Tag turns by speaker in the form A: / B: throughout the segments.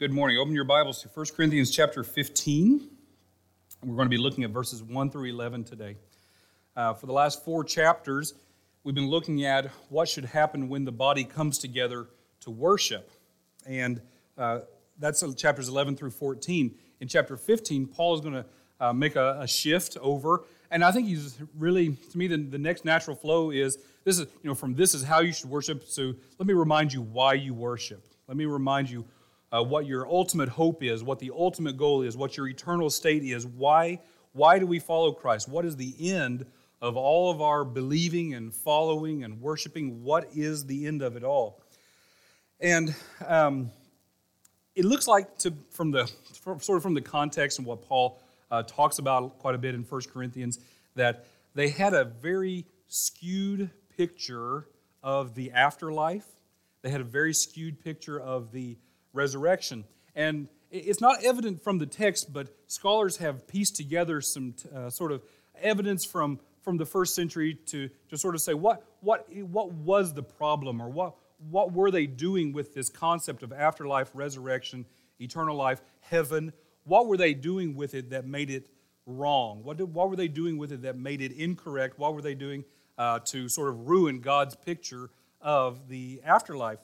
A: Good morning. Open your Bibles to 1 Corinthians chapter 15. We're going to be looking at verses 1 through 11 today. For the last 4 chapters, we've been looking at what should happen when the body comes together to worship. And that's chapters 11 through 14. In chapter 15, Paul is going to make a shift over. And I think he's really, to me, the next natural flow is, this is how you should worship. So let me remind you why you worship. Let me remind you what your ultimate hope is, what the ultimate goal is, what your eternal state is. Why do we follow Christ? What is the end of all of our believing and following and worshiping? What is the end of it all? And it looks like, from the context and what Paul talks about quite a bit in 1 Corinthians, that they had a very skewed picture of the afterlife. They had a very skewed picture of the resurrection. And it's not evident from the text, but scholars have pieced together some sort of evidence from the first century to sort of say what was the problem, or what were they doing with this concept of afterlife, resurrection, eternal life, heaven. What were they doing with it that made it wrong? What were they doing with it that made it incorrect? What were they doing to sort of ruin God's picture of the afterlife?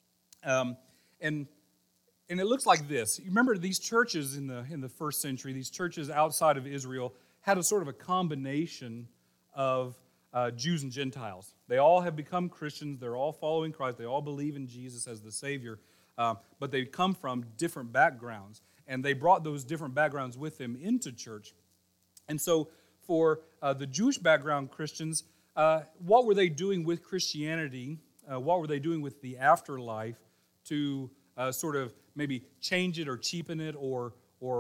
A: And it looks like this. You remember these churches in the first century, these churches outside of Israel, had a sort of a combination of Jews and Gentiles. They all have become Christians. They're all following Christ. They all believe in Jesus as the Savior. But they come from different backgrounds. And they brought those different backgrounds with them into church. And so for the Jewish background Christians, what were they doing with Christianity? What were they doing with the afterlife to sort of maybe change it or cheapen it or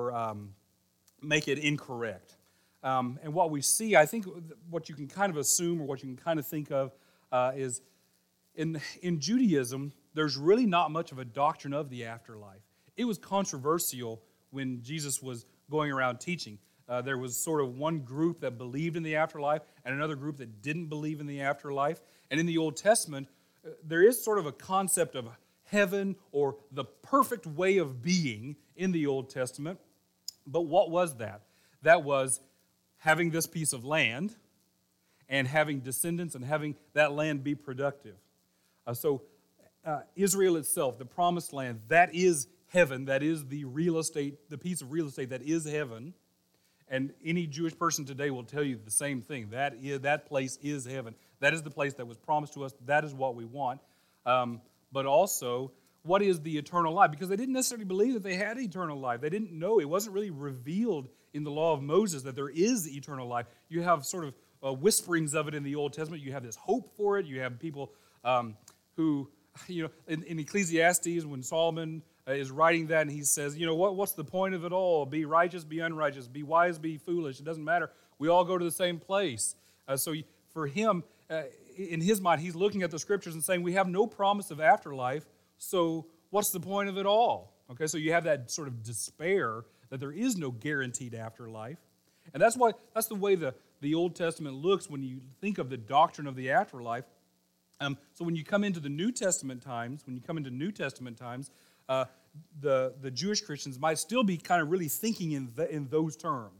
A: make it incorrect? And what we see, I think what you can kind of assume or what you can kind of think of is in Judaism, there's really not much of a doctrine of the afterlife. It was controversial when Jesus was going around teaching. There was sort of one group that believed in the afterlife and another group that didn't believe in the afterlife. And in the Old Testament, there is sort of a concept of heaven or the perfect way of being in the Old Testament. But what was that? That was having this piece of land and having descendants and having that land be productive. So Israel itself, the promised land, that is heaven. That is the real estate, the piece of real estate that is heaven. And any Jewish person today will tell you the same thing. That place is heaven. That is the place that was promised to us. That is what we want. But also, what is the eternal life? Because they didn't necessarily believe that they had eternal life. They didn't know. It wasn't really revealed in the law of Moses that there is eternal life. You have sort of whisperings of it in the Old Testament. You have this hope for it. You have people who, in Ecclesiastes, when Solomon is writing that, and he says, what's the point of it all? Be righteous, be unrighteous, be wise, be foolish. It doesn't matter. We all go to the same place. So for him, in his mind, he's looking at the scriptures and saying, we have no promise of afterlife, so what's the point of it all? Okay, so you have that sort of despair that there is no guaranteed afterlife. And that's the way the Old Testament looks when you think of the doctrine of the afterlife. So when you come into the New Testament times, the Jewish Christians might still be kind of really thinking in those terms,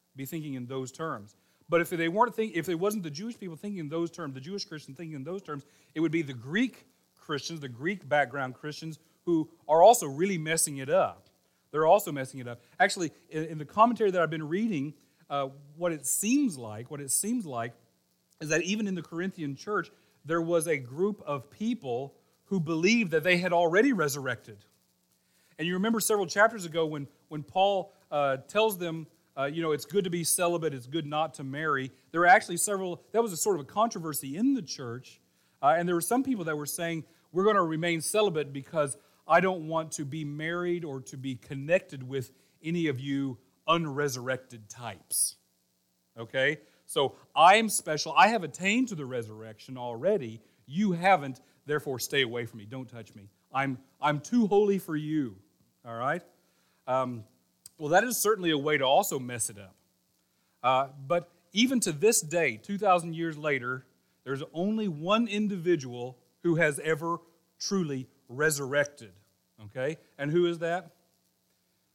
A: But if it wasn't the Jewish people thinking in those terms, the Jewish Christians thinking in those terms, it would be the Greek Christians, the Greek background Christians, who are also really messing it up. They're also messing it up. Actually, in the commentary that I've been reading, what it seems like is that even in the Corinthian church, there was a group of people who believed that they had already resurrected. And you remember several chapters ago when Paul tells them, it's good to be celibate, it's good not to marry. There were actually that was a sort of a controversy in the church. And there were some people that were saying, we're going to remain celibate because I don't want to be married or to be connected with any of you unresurrected types. Okay? So I am special. I have attained to the resurrection already. You haven't, therefore stay away from me. Don't touch me. I'm too holy for you. All right? Well, that is certainly a way to also mess it up. But even to this day, 2,000 years later, there's only one individual who has ever truly resurrected. Okay? And who is that?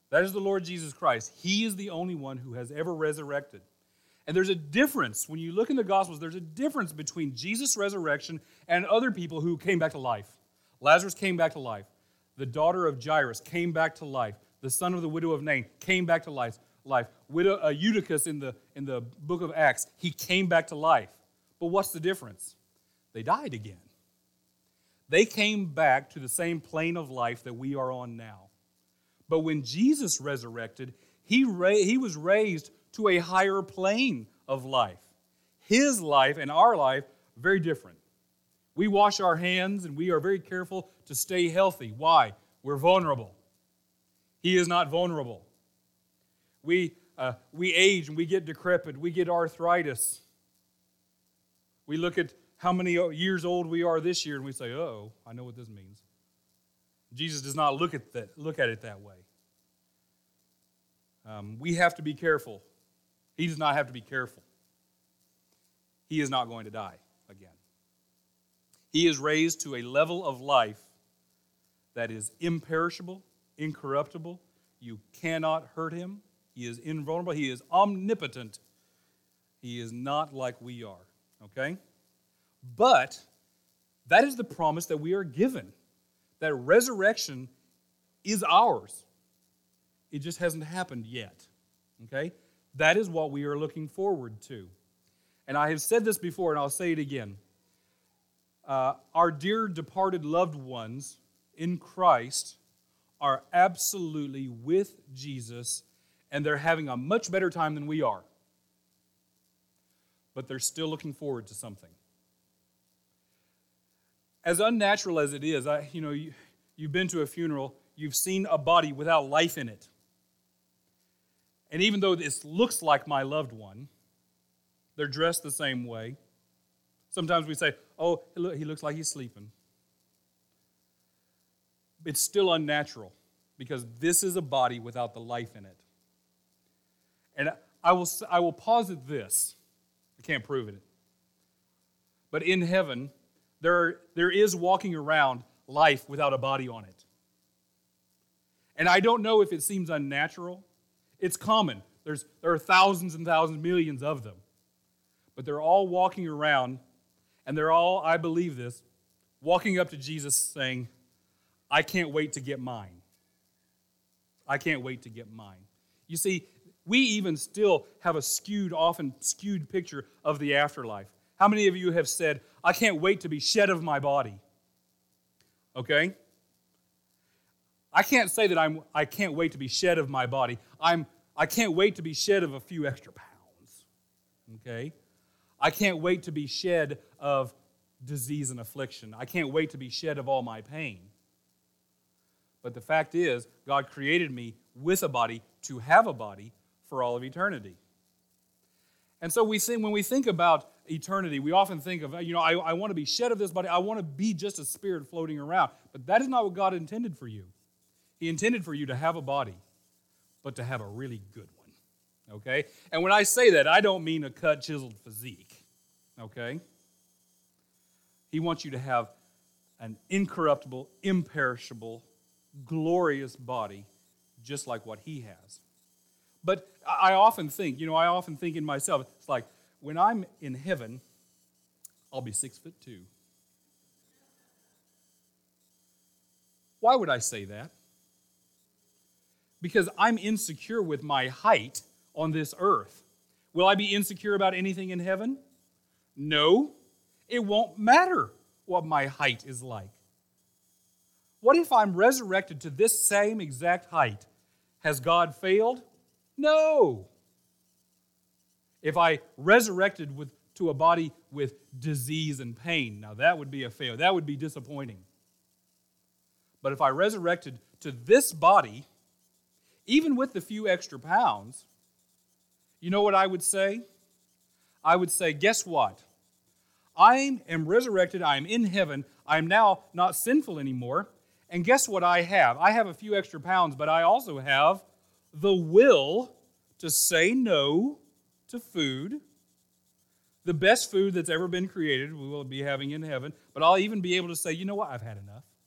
A: That is the Lord Jesus Christ. He is the only one who has ever resurrected. And there's a difference. When you look in the Gospels, there's a difference between Jesus' resurrection and other people who came back to life. Lazarus came back to life. The daughter of Jairus came back to life. The son of the widow of Nain came back to life. Eutychus in the book of Acts, he came back to life. But what's the difference? They died again. They came back to the same plane of life that we are on now. But when Jesus resurrected, he was raised to a higher plane of life. His life and our life, very different. We wash our hands and we are very careful to stay healthy. Why? We're vulnerable. He is not vulnerable. We age and we get decrepit. We get arthritis. We look at how many years old we are this year and we say, oh, I know what this means. Jesus does not look at it that way. We have to be careful. He does not have to be careful. He is not going to die again. He is raised to a level of life that is imperishable, incorruptible. You cannot hurt him. He is invulnerable. He is omnipotent. He is not like we are. Okay? But that is the promise that we are given, that resurrection is ours. It just hasn't happened yet. Okay? That is what we are looking forward to. And I have said this before, and I'll say it again. Our dear departed loved ones in Christ are absolutely with Jesus, and they're having a much better time than we are. But they're still looking forward to something. As unnatural as it is, you've been to a funeral, you've seen a body without life in it. And even though this looks like my loved one, they're dressed the same way. Sometimes we say, oh, he looks like he's sleeping. It's still unnatural because this is a body without the life in it. And I will posit this. I can't prove it. But in heaven, there is walking around life without a body on it. And I don't know if it seems unnatural. It's common. There are thousands and thousands, millions of them. But they're all walking around, and they're all, I believe this, walking up to Jesus saying, I can't wait to get mine. I can't wait to get mine. You see, we even still have a often skewed picture of the afterlife. How many of you have said, I can't wait to be shed of my body? Okay? I can't say that I can't wait to be shed of my body. I can't wait to be shed of a few extra pounds. Okay? I can't wait to be shed of disease and affliction. I can't wait to be shed of all my pain. But the fact is, God created me with a body to have a body for all of eternity. And so when we think about eternity, we often think of, I want to be shed of this body. I want to be just a spirit floating around. But that is not what God intended for you. He intended for you to have a body, but to have a really good one. Okay? And when I say that, I don't mean a cut, chiseled physique. Okay? He wants you to have an incorruptible, imperishable, glorious body, just like what he has. But I often think in myself, it's like, when I'm in heaven, I'll be 6'2". Why would I say that? Because I'm insecure with my height on this earth. Will I be insecure about anything in heaven? No. It won't matter what my height is like. What if I'm resurrected to this same exact height? Has God failed? No. If I resurrected to a body with disease and pain, now that would be a failure. That would be disappointing. But if I resurrected to this body, even with the few extra pounds, you know what I would say? I would say, guess what? I am resurrected. I am in heaven. I am now not sinful anymore. And guess what I have? I have a few extra pounds, but I also have the will to say no to food. The best food that's ever been created we will be having in heaven. But I'll even be able to say, you know what? I've had enough.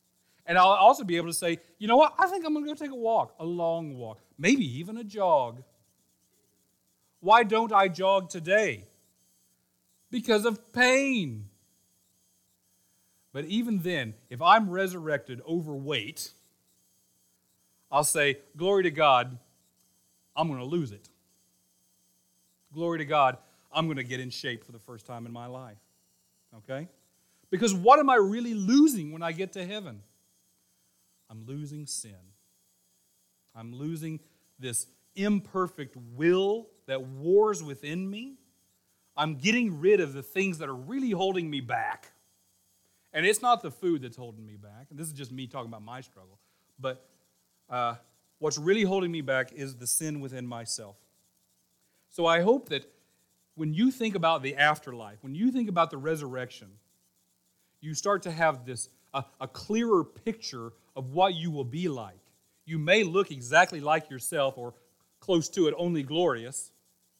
A: And I'll also be able to say, you know what, I think I'm going to go take a walk, a long walk, maybe even a jog. Why don't I jog today? Because of pain. But even then, if I'm resurrected overweight, I'll say, glory to God, I'm going to lose it. Glory to God, I'm going to get in shape for the first time in my life. Okay? Because what am I really losing when I get to heaven? I'm losing sin. I'm losing this imperfect will that wars within me. I'm getting rid of the things that are really holding me back. And it's not the food that's holding me back. And this is just me talking about my struggle. But what's really holding me back is the sin within myself. So I hope that when you think about the afterlife, when you think about the resurrection, you start to have this a clearer picture of what you will be like. You may look exactly like yourself or close to it, only glorious,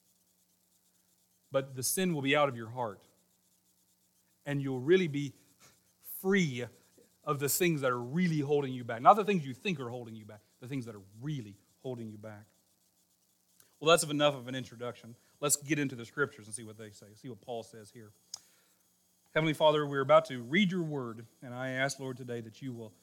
A: but the sin will be out of your heart. And you'll really be free of the things that are really holding you back. Not the things you think are holding you back, the things that are really holding you back. Well, that's enough of an introduction. Let's get into the scriptures and see what they say, see what Paul says here. Heavenly Father, we're about to read your word, and I ask, Lord, today that you will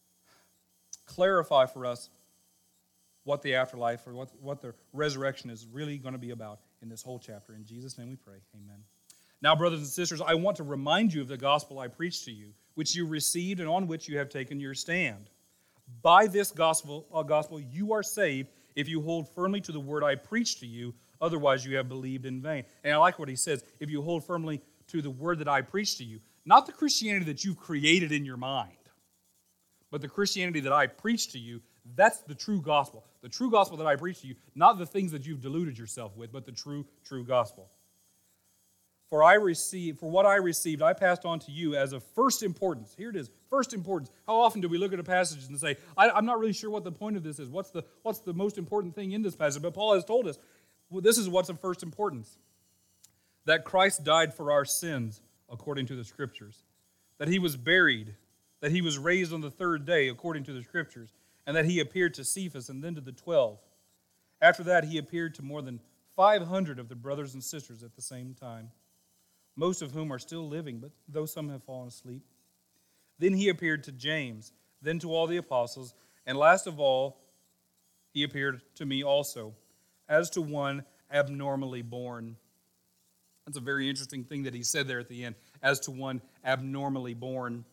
A: clarify for us what the afterlife or what the resurrection is really going to be about in this whole chapter. In Jesus' name we pray, amen. Now, brothers and sisters, I want to remind you of the gospel I preached to you, which you received and on which you have taken your stand. By this gospel you are saved if you hold firmly to the word I preached to you, otherwise you have believed in vain. And I like what he says, if you hold firmly to the word that I preached to you, not the Christianity that you've created in your mind, but the Christianity that I preached to you, that's the true gospel. The true gospel that I preached to you, not the things that you've deluded yourself with, but the true gospel. For what I received, I passed on to you as of first importance. Here it is, first importance. How often do we look at a passage and say, I'm not really sure what the point of this is. What's the most important thing in this passage? But Paul has told us, well, this is what's of first importance. That Christ died for our sins, according to the Scriptures. That he was buried. That he was raised on the third day, according to the Scriptures. And that he appeared to Cephas and then to the 12. After that, he appeared to more than 500 of the brothers and sisters at the same time, most of whom are still living, but though some have fallen asleep. Then he appeared to James, then to all the apostles, and last of all, he appeared to me also, as to one abnormally born. That's a very interesting thing that he said there at the end, as to one abnormally born.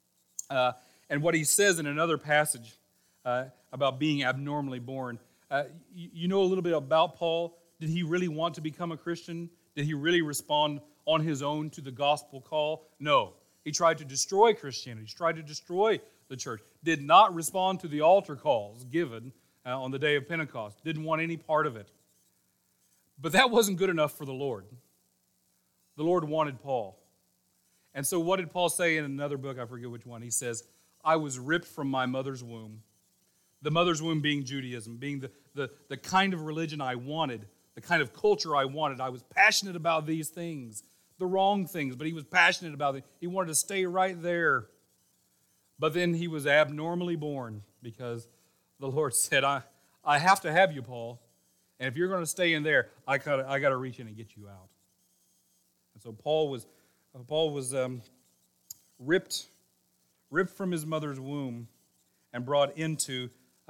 A: And what he says in another passage about being abnormally born, you know a little bit about Paul. Did he really want to become a Christian? Did he really respond on his own to the gospel call? No. He tried to destroy Christianity. He tried to destroy the church. Did not respond to the altar calls given on the day of Pentecost. Didn't want any part of it. But that wasn't good enough for the Lord. The Lord wanted Paul. And so what did Paul say in another book? I forget which one. He says, I was ripped from my mother's womb. The mother's womb being Judaism, being the kind of religion I wanted, the kind of culture I wanted. I was passionate about these things, the wrong things, but he was passionate about it. He wanted to stay right there. But then he was abnormally born because the Lord said, I have to have you, Paul. And if you're going to stay in there, I got to reach in and get you out. And so Paul was ripped from his mother's womb and brought into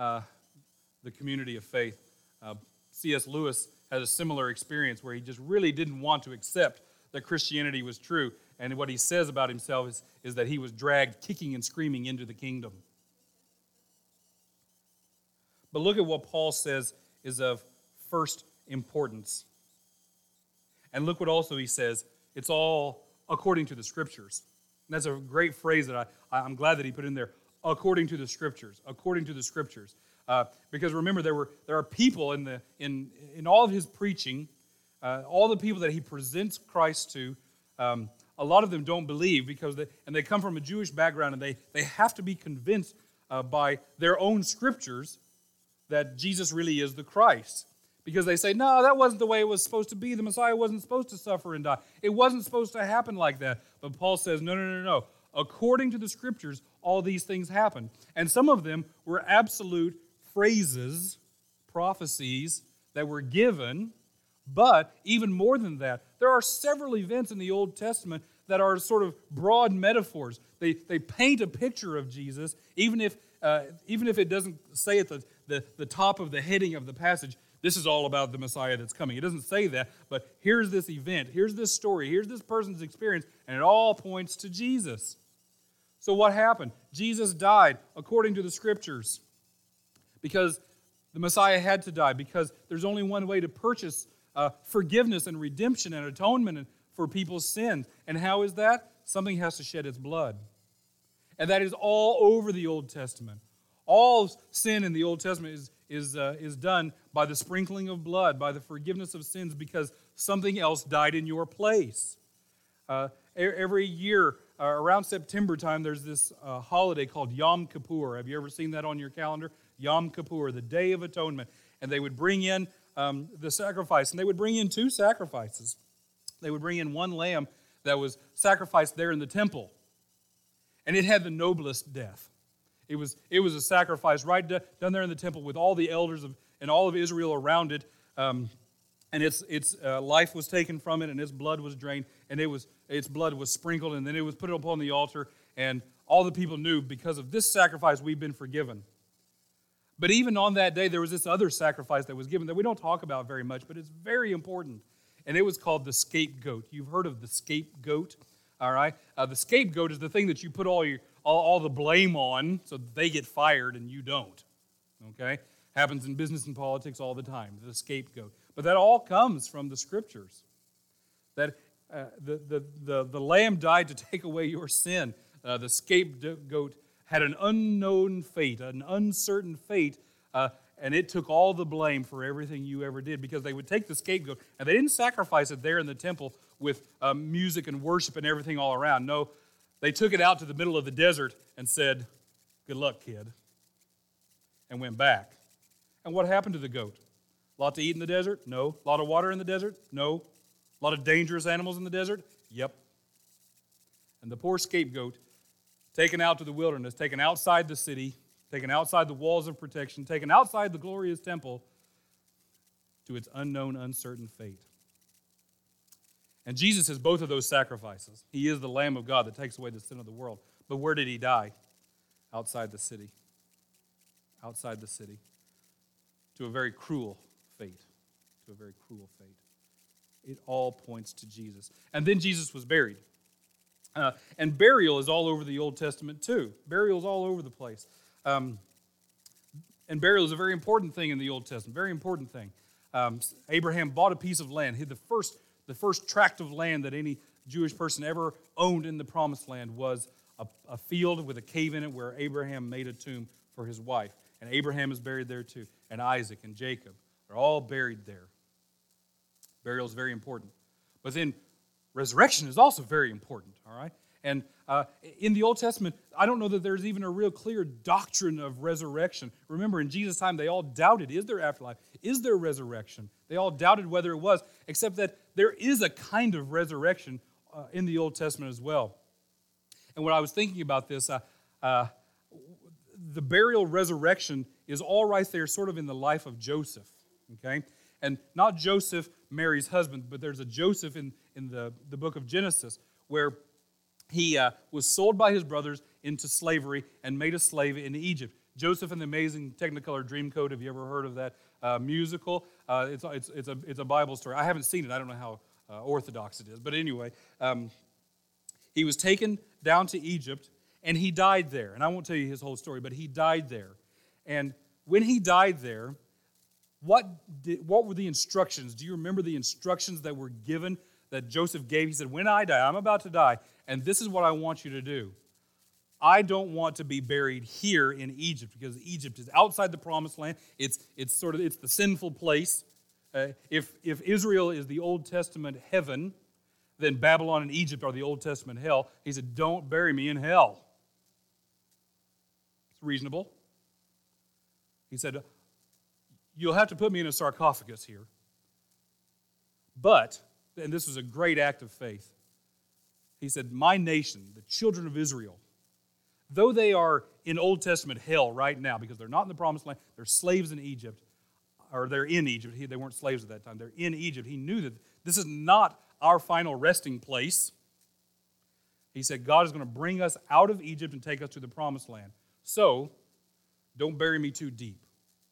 A: the community of faith. C.S. Lewis had a similar experience where he just really didn't want to accept that Christianity was true. And what he says about himself is that he was dragged kicking and screaming into the kingdom. But look at what Paul says is of first importance. And look what also he says, it's all according to the Scriptures. And that's a great phrase that I'm glad that he put in there, according to the Scriptures, according to the Scriptures. Because remember, there are people in all of his preaching, all the people that he presents Christ to, a lot of them don't believe because they come from a Jewish background and they have to be convinced by their own Scriptures that Jesus really is the Christ. Because they say, no, that wasn't the way it was supposed to be. The Messiah wasn't supposed to suffer and die. It wasn't supposed to happen like that. But Paul says, no. According to the Scriptures, all these things happened. And some of them were absolute phrases, prophecies that were given. But even more than that, there are several events in the Old Testament that are sort of broad metaphors. They paint a picture of Jesus, even if it doesn't say at the top of the heading of the passage, this is all about the Messiah that's coming. It doesn't say that, but here's this event, here's this story, here's this person's experience, and it all points to Jesus. So what happened? Jesus died according to the Scriptures because the Messiah had to die, because there's only one way to purchase forgiveness and redemption and atonement for people's sins. And how is that? Something has to shed its blood. And that is all over the Old Testament. All sin in the Old Testament is done by the sprinkling of blood, by the forgiveness of sins, because something else died in your place. Every year, around September time, there's this holiday called Yom Kippur. Have you ever seen that on your calendar? Yom Kippur, the Day of Atonement. And they would bring in the sacrifice, and they would bring in two sacrifices. They would bring in one lamb that was sacrificed there in the temple, and it had the noblest death. It was a sacrifice right down there in the temple with all the elders and all of Israel around it, and its life was taken from it, and its blood was drained, and its blood was sprinkled, and then it was put upon the altar, and all the people knew, because of this sacrifice we've been forgiven. But even on that day, there was this other sacrifice that was given that we don't talk about very much, but it's very important, and it was called the scapegoat. You've heard of the scapegoat, all right? The scapegoat is the thing that you put all the blame on so that they get fired and you don't, okay? Happens in business and politics all the time, the scapegoat. But that all comes from the Scriptures. That the lamb died to take away your sin. The scapegoat had an unknown fate, an uncertain fate, and it took all the blame for everything you ever did, because they would take the scapegoat, and they didn't sacrifice it there in the temple with music and worship and everything all around. No, they took it out to the middle of the desert and said, "Good luck, kid," and went back. And what happened to the goat? A lot to eat in the desert? No. A lot of water in the desert? No. A lot of dangerous animals in the desert? Yep. And the poor scapegoat, taken out to the wilderness, taken outside the city, taken outside the walls of protection, taken outside the glorious temple to its unknown, uncertain fate. And Jesus is both of those sacrifices. He is the Lamb of God that takes away the sin of the world. But where did he die? Outside the city. Outside the city. To a very cruel fate. To a very cruel fate. It all points to Jesus. And then Jesus was buried. And burial is all over the Old Testament too. Burial is all over the place. And burial is a very important thing in the Old Testament. Very important thing. Abraham bought a piece of land. The first tract of land that any Jewish person ever owned in the Promised Land was a field with a cave in it where Abraham made a tomb for his wife. And Abraham is buried there too. And Isaac and Jacob are all buried there. Burial is very important. But then resurrection is also very important, all right? And in the Old Testament, I don't know that there's even a real clear doctrine of resurrection. Remember, in Jesus' time, they all doubted, is there afterlife? Is there resurrection? They all doubted whether it was, except that there is a kind of resurrection in the Old Testament as well. And when I was thinking about this, the burial resurrection is all right there sort of in the life of Joseph, okay? And not Joseph, Mary's husband, but there's a Joseph in the book of Genesis where he was sold by his brothers into slavery and made a slave in Egypt. Joseph and the Amazing Technicolor Dreamcoat, have you ever heard of that musical? It's a Bible story. I haven't seen it. I don't know how orthodox it is. But anyway, he was taken down to Egypt, and he died there. And I won't tell you his whole story, but he died there. And when he died there, what were the instructions? Do you remember the instructions that were given that Joseph gave? He said, when I die, I'm about to die, and this is what I want you to do. I don't want to be buried here in Egypt, because Egypt is outside the Promised Land. It's the sinful place. If Israel is the Old Testament heaven, then Babylon and Egypt are the Old Testament hell. He said, don't bury me in hell. It's reasonable. He said, you'll have to put me in a sarcophagus here. But, and this was a great act of faith, he said, my nation, the children of Israel, though they are in Old Testament hell right now, because they're not in the Promised Land, they're slaves in Egypt, or they're in Egypt. They weren't slaves at that time. They're in Egypt. He knew that this is not our final resting place. He said, God is going to bring us out of Egypt and take us to the Promised Land. So, don't bury me too deep.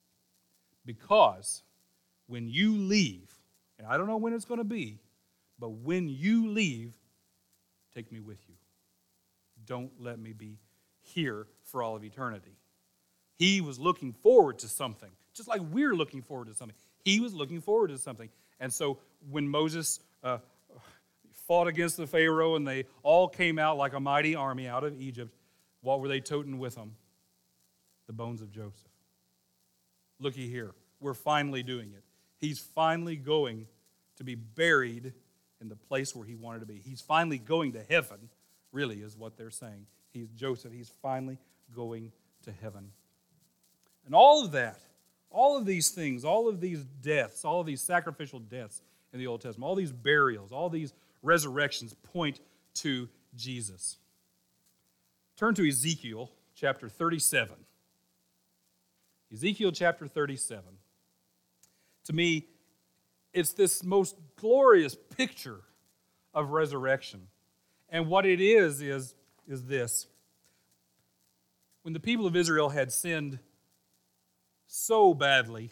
A: Because when you leave, and I don't know when it's going to be, but when you leave, take me with you. Don't let me be here for all of eternity. He was looking forward to something, just like we're looking forward to something. He was looking forward to something. And so when Moses fought against the Pharaoh and they all came out like a mighty army out of Egypt, what were they toting with them? The bones of Joseph. Looky here. We're finally doing it. He's finally going to be buried in the place where he wanted to be. He's finally going to heaven, really is what they're saying. Joseph, he's finally going to heaven. And all of that, all of these things, all of these deaths, all of these sacrificial deaths in the Old Testament, all these burials, all these resurrections point to Jesus. Turn to Ezekiel chapter 37. Ezekiel chapter 37. To me, it's this most glorious picture of resurrection. And what it is this. When the people of Israel had sinned so badly,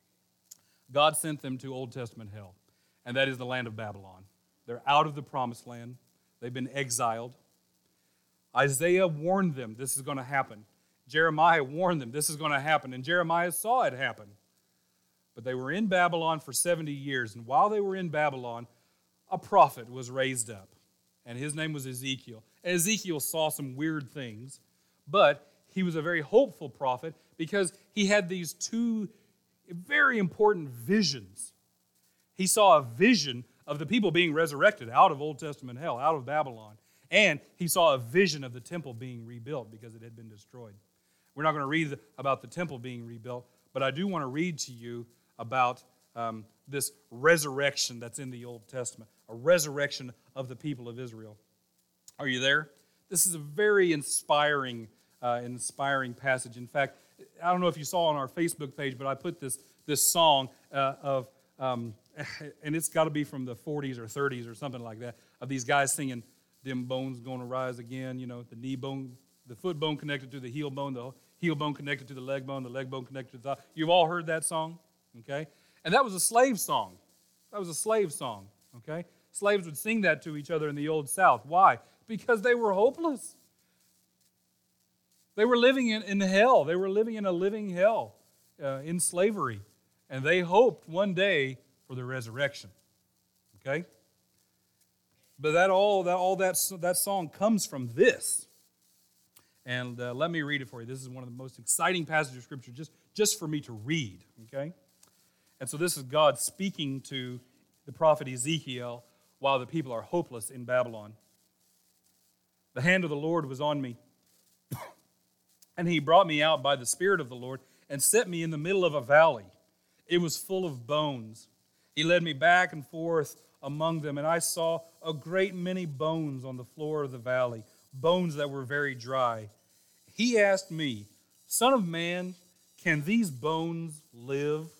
A: God sent them to Old Testament hell, and that is the land of Babylon. They're out of the Promised Land. They've been exiled. Isaiah warned them this is going to happen. Jeremiah warned them this is going to happen, and Jeremiah saw it happen. But they were in Babylon for 70 years, and while they were in Babylon, a prophet was raised up, and his name was Ezekiel. And Ezekiel saw some weird things, but he was a very hopeful prophet because he had these two very important visions. He saw a vision of the people being resurrected out of Old Testament hell, out of Babylon. And he saw a vision of the temple being rebuilt because it had been destroyed. We're not going to read about the temple being rebuilt, but I do want to read to you about this resurrection that's in the Old Testament, a resurrection of the people of Israel. Are you there? This is a very inspiring passage. In fact, I don't know if you saw on our Facebook page, but I put this song and it's got to be from the 40s or 30s or something like that, of these guys singing, "Them bones gonna rise again," the knee bone, the foot bone connected to the heel bone connected to the leg bone connected to the thigh. You've all heard that song, okay? And that was a slave song. Okay? Slaves would sing that to each other in the Old South. Why? Because they were hopeless. They were living in hell. They were living in a living hell in slavery. And they hoped one day for the resurrection. Okay? But that song comes from this. And let me read it for you. This is one of the most exciting passages of Scripture just for me to read. Okay? And so this is God speaking to the prophet Ezekiel while the people are hopeless in Babylon. "The hand of the Lord was on me, and he brought me out by the Spirit of the Lord and set me in the middle of a valley. It was full of bones. He led me back and forth among them, and I saw a great many bones on the floor of the valley, bones that were very dry. He asked me, 'Son of man, can these bones live?'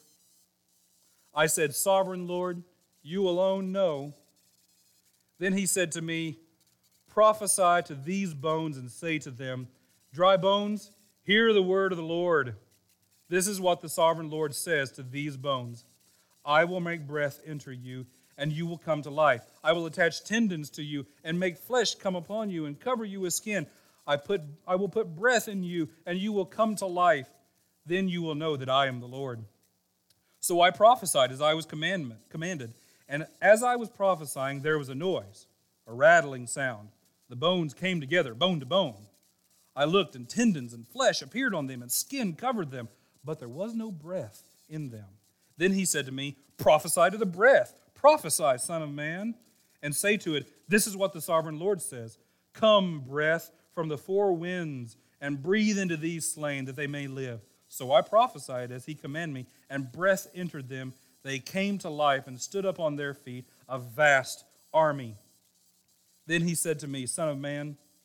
A: I said, 'Sovereign Lord, you alone know.' Then he said to me, 'Prophesy to these bones and say to them, dry bones, hear the word of the Lord. This is what the sovereign Lord says to these bones. I will make breath enter you, and you will come to life. I will attach tendons to you and make flesh come upon you and cover you with skin. I will put breath in you, and you will come to life. Then you will know that I am the Lord.' So I prophesied as I was commanded, and as I was prophesying, there was a noise, a rattling sound. The bones came together, bone to bone. I looked, and tendons and flesh appeared on them, and skin covered them, but there was no breath in them. Then he said to me, 'Prophesy to the breath. Prophesy, Son of Man, and say to it, this is what the sovereign Lord says. Come, breath from the four winds, and breathe into these slain, that they may live.' So I prophesied as he commanded me, and breath entered them. They came to life and stood up on their feet, a vast army. Then he said to me, 'Son of man,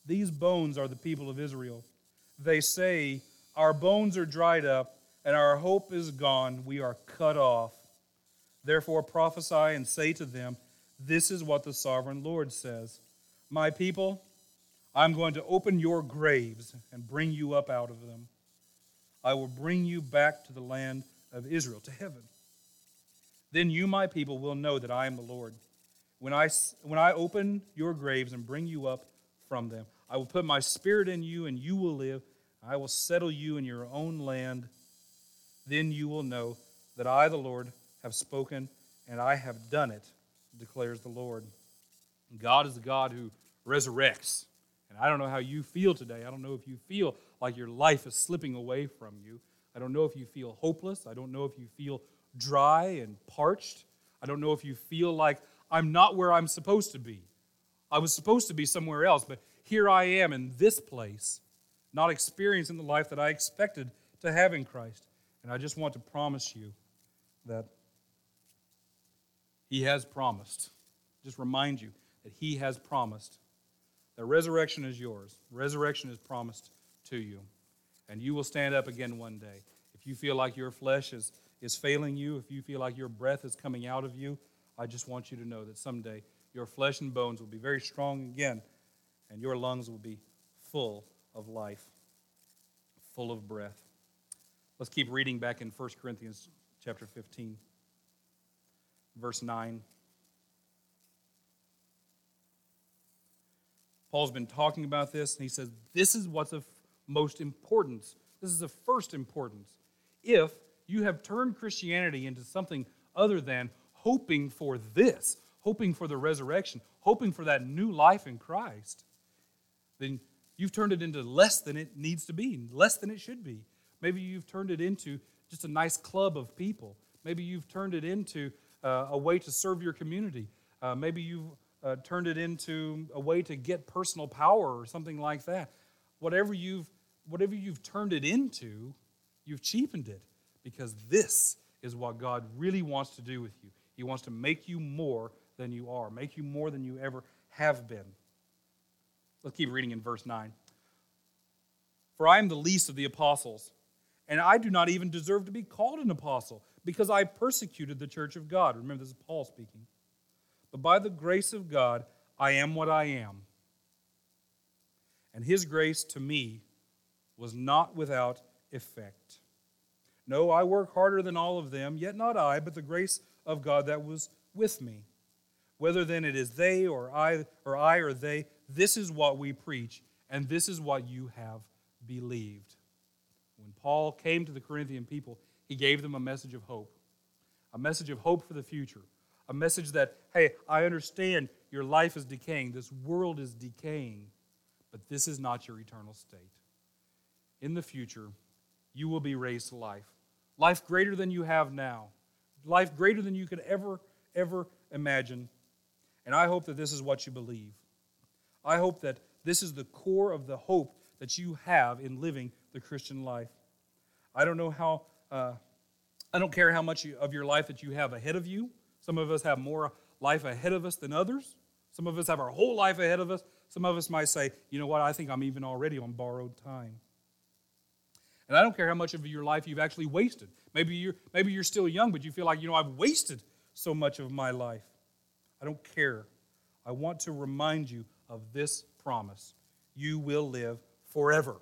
A: These bones are the people of Israel. They say, our bones are dried up, and our hope is gone. We are cut off. Therefore prophesy and say to them, this is what the sovereign Lord says. My people, I'm going to open your graves and bring you up out of them. I will bring you back to the land of Israel, to heaven. Then you, my people, will know that I am the Lord. When I open your graves and bring you up from them, I will put my spirit in you, and you will live. I will settle you in your own land. Then you will know that I, the Lord, have spoken, and I have done it, declares the Lord. God is the God who resurrects. And I don't know how you feel today. I don't know if you feel like your life is slipping away from you. I don't know if you feel hopeless. I don't know if you feel dry and parched. I don't know if you feel like I'm not where I'm supposed to be. I was supposed to be somewhere else, but here I am in this place, not experiencing the life that I expected to have in Christ. And I just want to promise you that He has promised. Just remind you that He has promised that resurrection is yours. Resurrection is promised to you. And you will stand up again one day. If you feel like your flesh is failing you, if you feel like your breath is coming out of you, I just want you to know that someday your flesh and bones will be very strong again, and your lungs will be full of life, full of breath. Let's keep reading back in 1 Corinthians chapter 15, verse 9. Paul's been talking about this, and he says, this is what's of most importance. This is of first importance. If you have turned Christianity into something other than hoping for this, hoping for the resurrection, hoping for that new life in Christ, then you've turned it into less than it needs to be, less than it should be. Maybe you've turned it into just a nice club of people. Maybe you've turned it into a way to serve your community. Maybe you've turned it into a way to get personal power or something like that. Whatever you've turned it into, you've cheapened it, because this is what God really wants to do with you. He wants to make you more than you are, make you more than you ever have been. Let's keep reading in verse 9. For I am the least of the apostles, and I do not even deserve to be called an apostle, because I persecuted the church of God. Remember, this is Paul speaking. But by the grace of God, I am what I am. And His grace to me was not without effect. No, I work harder than all of them, yet not I, but the grace of God that was with me. Whether then it is they or I or they, this is what we preach, and this is what you have believed. When Paul came to the Corinthian people, he gave them a message of hope for the future, a message that, hey, I understand your life is decaying, this world is decaying, but this is not your eternal state. In the future, you will be raised to life. Life greater than you have now. Life greater than you could ever imagine. And I hope that this is what you believe. I hope that this is the core of the hope that you have in living the Christian life. I don't care how much of your life that you have ahead of you. Some of us have more life ahead of us than others. Some of us have our whole life ahead of us. Some of us might say, you know what, I think I'm even already on borrowed time. And I don't care how much of your life you've actually wasted. Maybe you're still young, but you feel like, I've wasted so much of my life. I don't care. I want to remind you of this promise. You will live forever.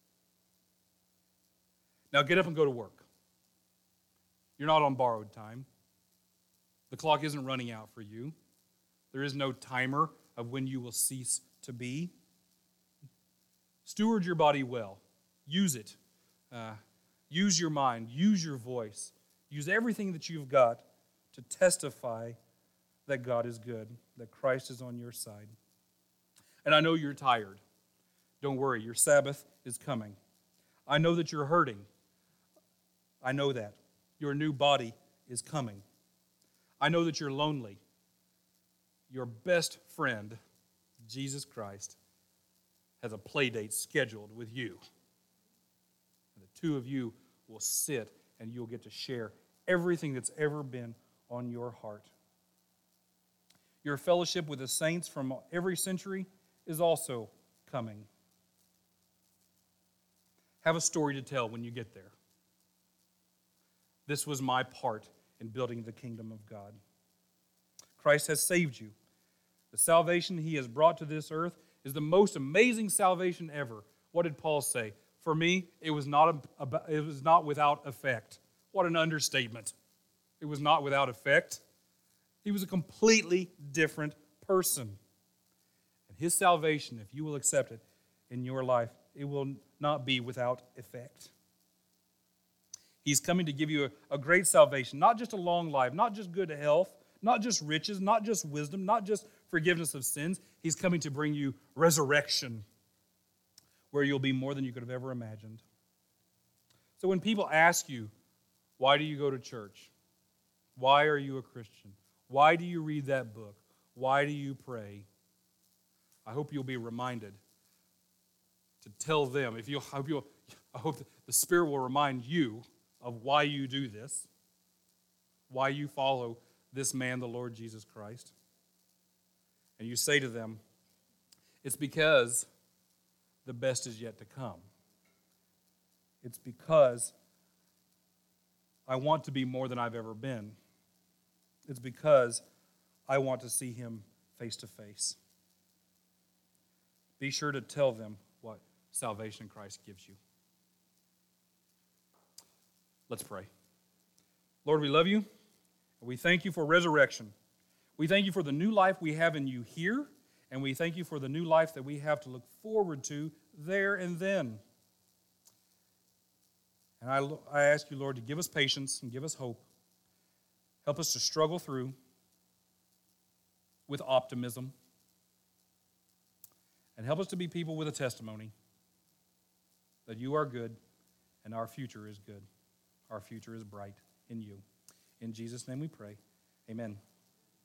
A: Now get up and go to work. You're not on borrowed time. The clock isn't running out for you. There is no timer of when you will cease to be. Steward your body well. Use it. Use your mind. Use your voice. Use everything that you've got to testify that God is good, that Christ is on your side. And I know you're tired. Don't worry, your Sabbath is coming. I know that you're hurting. I know that. Your new body is coming. I know that you're lonely. Your best friend, Jesus Christ, has a play date scheduled with you. And the two of you will sit and you'll get to share everything that's ever been on your heart. Your fellowship with the saints from every century is also coming. Have a story to tell when you get there. This was my part in building the kingdom of God. Christ has saved you. The salvation he has brought to this earth is the most amazing salvation ever. What did Paul say? For me, it was not without effect. What an understatement. It was not without effect. He was a completely different person. And his salvation, if you will accept it in your life, it will not be without effect. He's coming to give you a great salvation, not just a long life, not just good health, not just riches, not just wisdom, not just forgiveness of sins. He's coming to bring you resurrection, where you'll be more than you could have ever imagined. So when people ask you, why do you go to church? Why are you a Christian? Why do you read that book? Why do you pray? I hope you'll be reminded to tell them. I hope the Spirit will remind you of why you do this, why you follow this man, the Lord Jesus Christ. And you say to them, it's because the best is yet to come. It's because I want to be more than I've ever been. It's because I want to see him face to face. Be sure to tell them what salvation Christ gives you. Let's pray. Lord, we love you, and we thank you for resurrection. We thank you for the new life we have in you here, and we thank you for the new life that we have to look forward to there and then. And I ask you, Lord, to give us patience and give us hope. Help us to struggle through with optimism. And help us to be people with a testimony that you are good and our future is good. Our future is bright in you. In Jesus' name we pray. Amen.